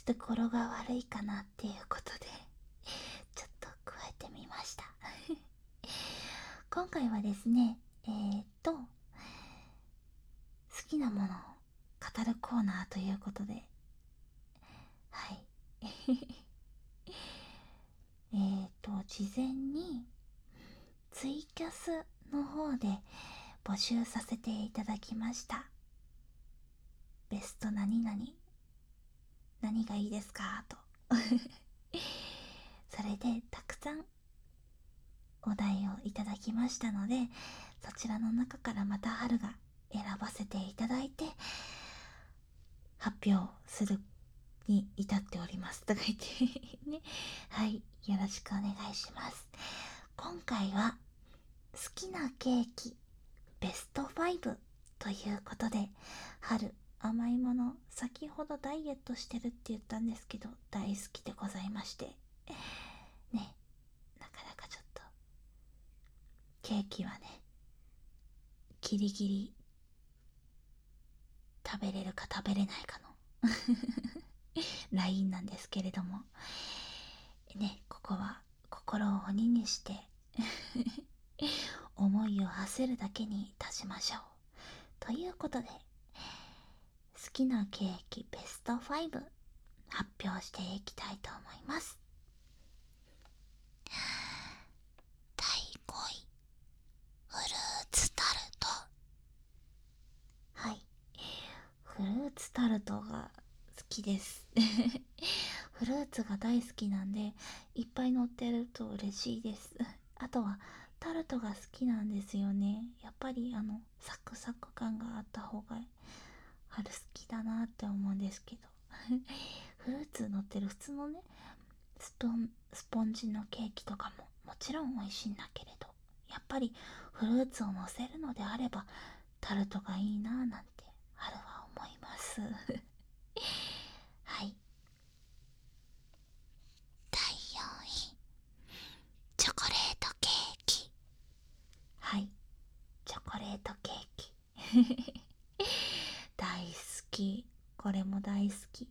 ちょっと語呂が悪いかなっていうことでちょっと加えてみました今回はですね、好きなものを語るコーナーということで、はい事前にツイキャスの方で募集させていただきました。ベスト何々、何がいいですかとそれでたくさんお題をいただきましたので、そちらの中からまた春が選ばせていただいて発表するに至っておりますとか言ってね、はい、よろしくお願いします。今回は好きなケーキベスト5ということで、春甘いもの、先ほどダイエットしてるって言ったんですけど大好きでございましてね、なかなかちょっとケーキはねギリギリ食べれるか食べれないかのラインなんですけれどもね、ここは心を鬼にして思いを馳せるだけにいたしましょうということで、好きなケーキベスト5発表していきたいと思います。第5位、フルーツタルト。はい、フルーツタルトが好きですフルーツが大好きなんでいっぱい乗ってると嬉しいですあとはタルトが好きなんですよね。やっぱりサクサク感があった方が春好きだなって思うんですけどフルーツ乗ってる普通のねスポンジのケーキとかももちろん美味しいんだけれど、やっぱりフルーツを乗せるのであればタルトがいいなぁなんて春は思いますはい、第4位、チョコレートケーキ。はい、チョコレートケーキ大好き、これも大好き。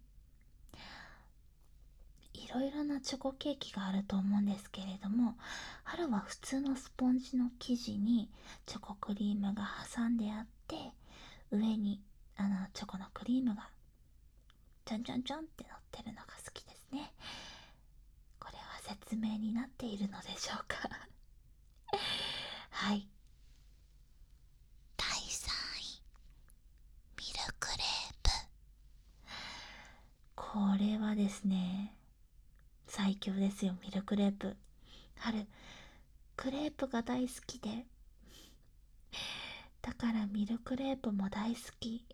いろいろなチョコケーキがあると思うんですけれども、春は普通のスポンジの生地にチョコクリームが挟んであって、上にチョコのクリームがちょんちょんちょんって乗ってるのが好きですね。これは説明になっているのでしょうかはい、第3位、ミルクレープ。これはですね最強ですよ、ミルクレープ。春クレープが大好きで、だからミルクレープも大好き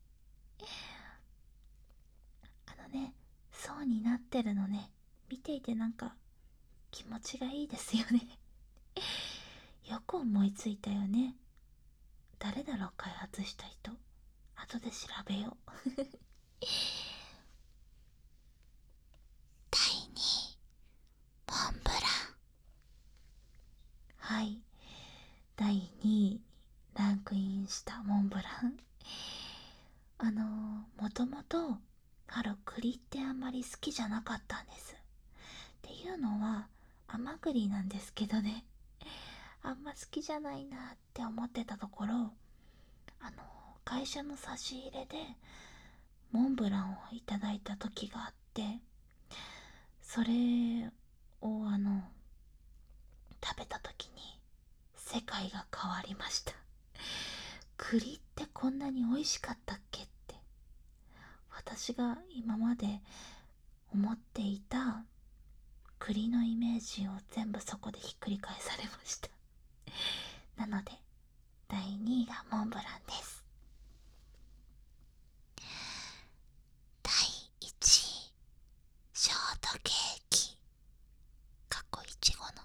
層になってるのね、見ていてなんか気持ちがいいですよねよく思いついたよね。誰だろう開発した人、後で調べよう第2位、モンブラン。はい、第2位にランクインしたモンブラン。もともと春栗ってあんまり好きじゃなかったんです。っていうのは甘栗なんですけどね、あんま好きじゃないなって思ってたところ、あの会社の差し入れでモンブランをいただいた時があって、それを食べた時に世界が変わりました。栗ってこんなに美味しかったっけって、私が今まで思っていた栗のイメージを全部そこでひっくり返されましたなので第2位がモンブランです。第1位、ショートケーキかっこいちごの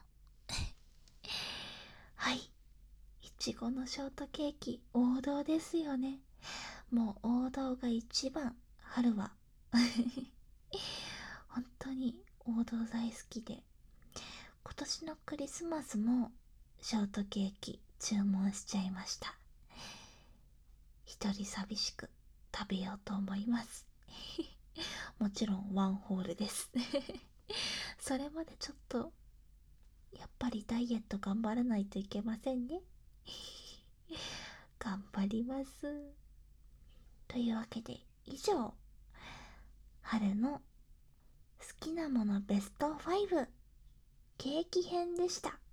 はい、いちごのショートケーキ王道ですよね。もう王道が一番、春は本当に王道大好きで、今年のクリスマスもショートケーキ注文しちゃいました。一人寂しく食べようと思いますもちろんワンホールですそれまでちょっとやっぱりダイエット頑張らないといけませんね頑張ります。というわけで以上、春の好きなものベスト5ケーキ編でした。